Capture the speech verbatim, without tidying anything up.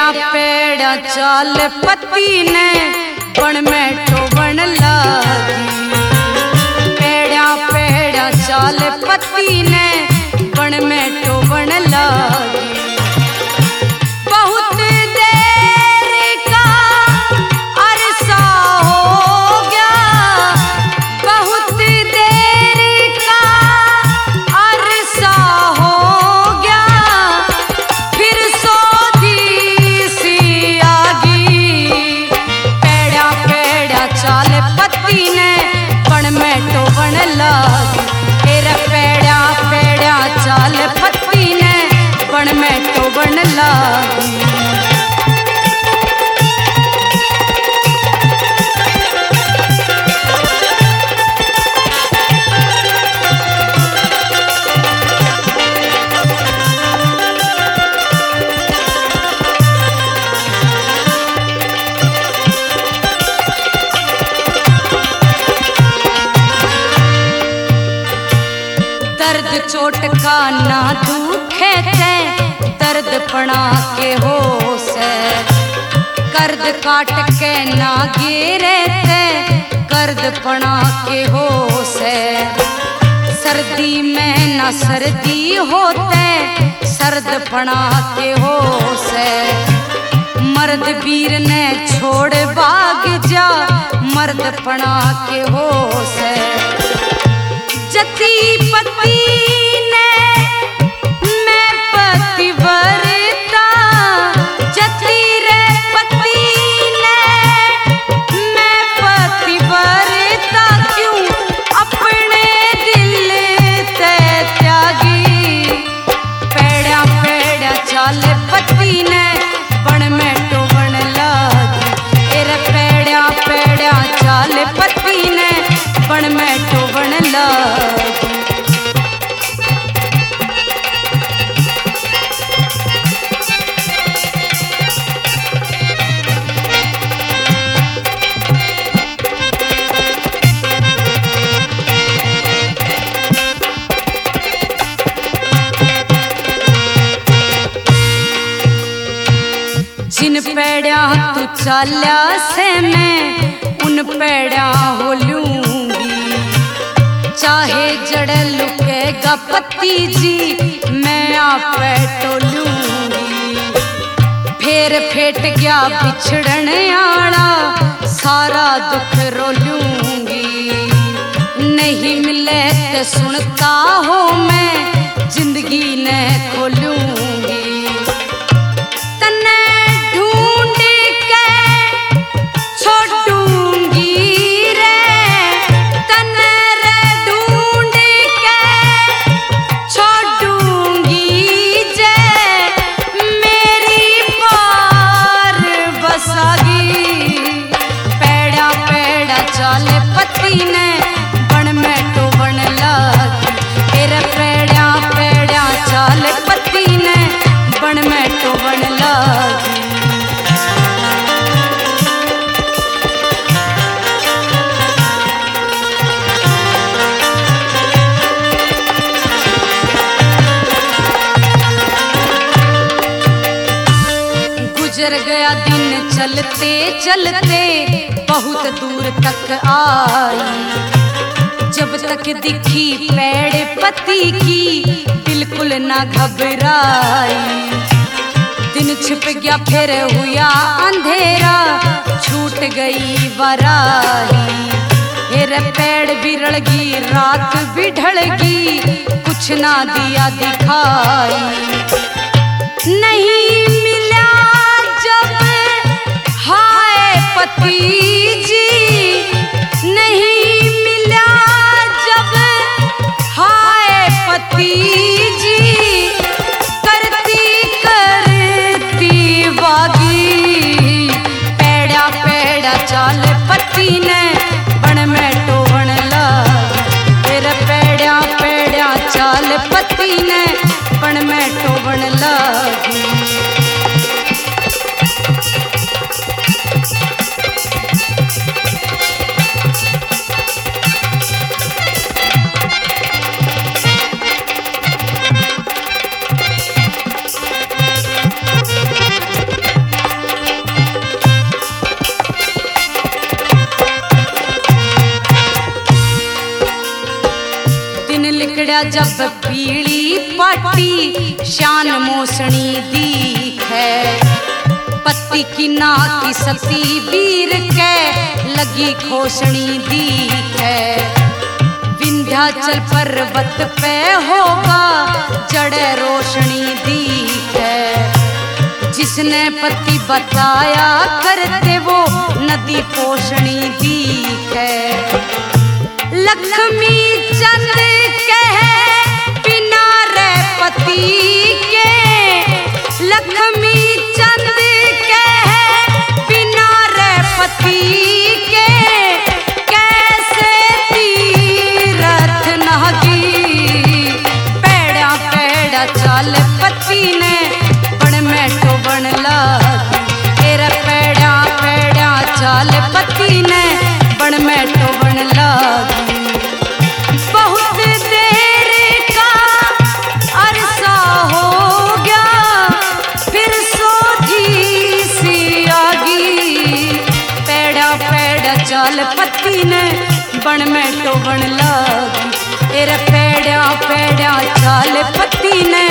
पेड़ा चाल पत्ती ने बन में टोबन लागी। पेड़ा पेड़ा चाल पत्ती ने बन में टोबन लागी। बहुत देर का अरसा हो गया, बहुत देर का अरसा हो गया, फिर सोधी सी आगी। पेड़ा पेड़ा चाल पत्ती ने बन में टोबन लागी। तेरा पेड़ा पेड़ा चाल पत्ती ने बन में टोबन लागी। दर्द चोट का ना दुखे थे, दर्द पड़ा के हो से। कर्द काट के ना गिरे थे, कर्द पड़ा के हो से। सर्दी में ना सर्दी होते, सर्द पड़ा के हो से। मर्द वीर ने छोड़ भाग जा, मर्द पड़ा के हो से। जती पति ने मैं पतिव्रता, जती रे पति ने मैं पतिव्रता, क्यों अपने दिल ते त्यागी। पेड़ा पेड़ा चाल पत्ती ने बन में टोबन लागी। तेरे पेड़ा पेड़ा चाल पत्ती ने बन में टोबन लागी। जिन पेड़ा तू चाल्या से मैं उन पेड़ा हो लूंगी। चाहे जड़ लुकेगा पत्ती जी मैं आप टोलूंगी। फेर फेट गया बिछड़न आड़ा सारा दुख रोलूंगी। नहीं मिले ते सुनता हो मैं जिंदगी ने खोलूंगी। गुजर गया दिन चलते चलते बहुत दूर तक आई। जब तक दिखी पेड़ पत्ती की बिल्कुल ना घबराई। दिन छिप गया फिर हुआ अंधेरा, छूट गई वराई। फिर पेड़ भी रड़गी रात भी ढलगी, कुछ ना दिया दिखाई। नहीं मिला जब हाय पति जी, नहीं मिला जब हाय पति जी, करती करती बागी। पेड़ा पेड़ा चाल पत्ती ने बन में टोबन लागी। फिर पेड़ा पेड़ा चाल पत्ती ने बन में टोबन लागी। लिकड़ा जब पीली पाटी शान मोसणी दिखे पत्ती की ना की सती वीर के लगी खोसणी दिखे विंध्याचल पर्वत पे होगा जड़े रोशनी दिखे जिसने पति बताया करते वो नदी पोषणी दिखे लक्ष्मी चंद कहे बिना रे पति के लक्ष्मी चंद कहे बिना रे पति के कैसे तीरथ नहगी पेड़ा पेड़ा चाल पति ने बण में तो बन लागी तेरा पेड़ा पेड़ा चाल पति ने बण में तो बन लागी बहुत देर का अरसा हो गया फिर सोधी सी आगी पेड़ा पेड़ा चाल पति ने बण में तो बन लागी तेरा पेड़ा पेड़ा चाल पति ने